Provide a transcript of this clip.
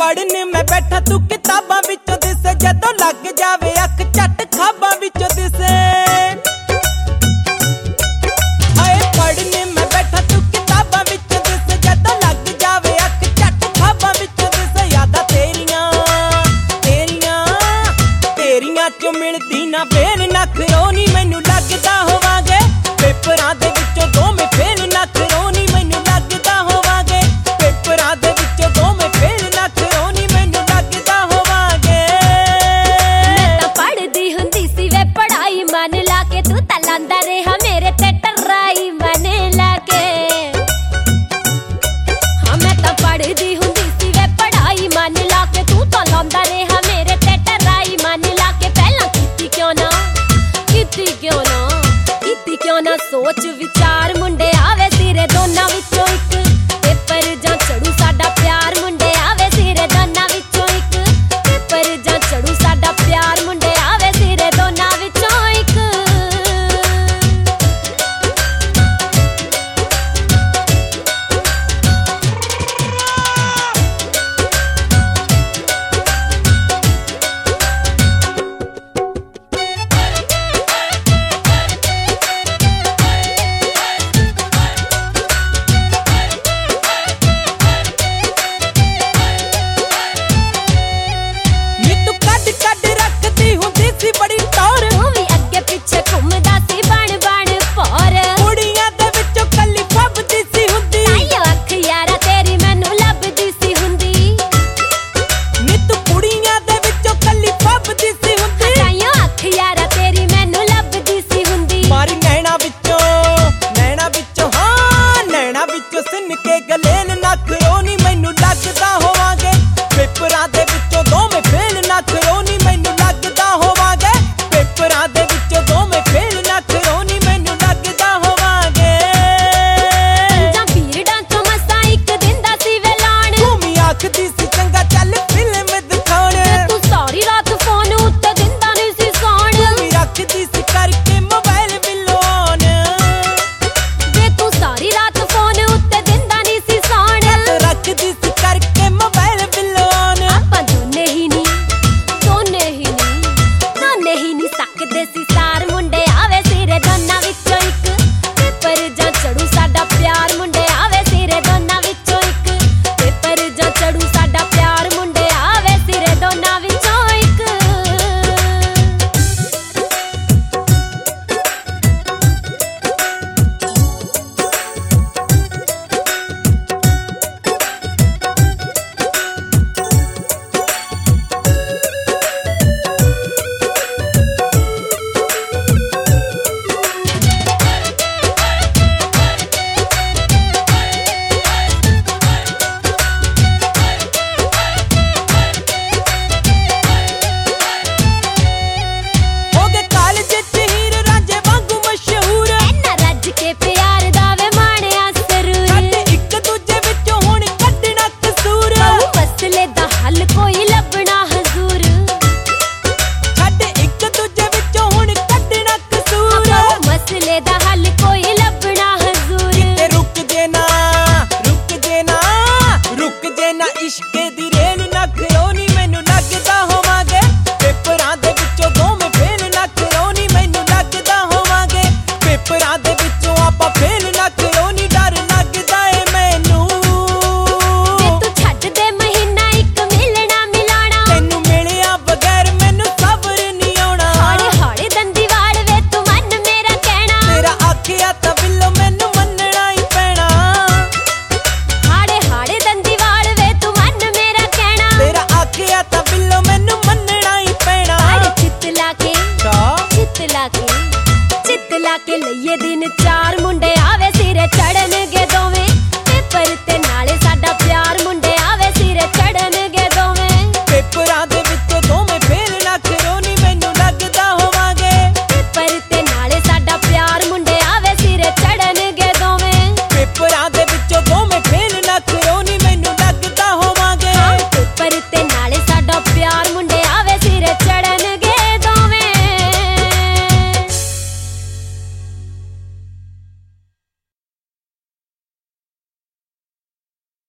पढ़ने मैं बैठा तू किताबां विचों दिसे, जदों लग जावे अख झट खाबां विचों दिसे। हाय पढ़ने मैं बैठा तू किताबां विचों दिसे, जदों लग जावे अख झट खाबां विचों दिसे। यादां तेरियां तेरियां तेरियां चों मिलदी ना बेन नखरोनी, मैनू लगदा होवांगे पेपरां दे विचों दोवें फेल नखरोनी, मैनू लगदा होवांगे पेपरां दे विचों दोवें फेल।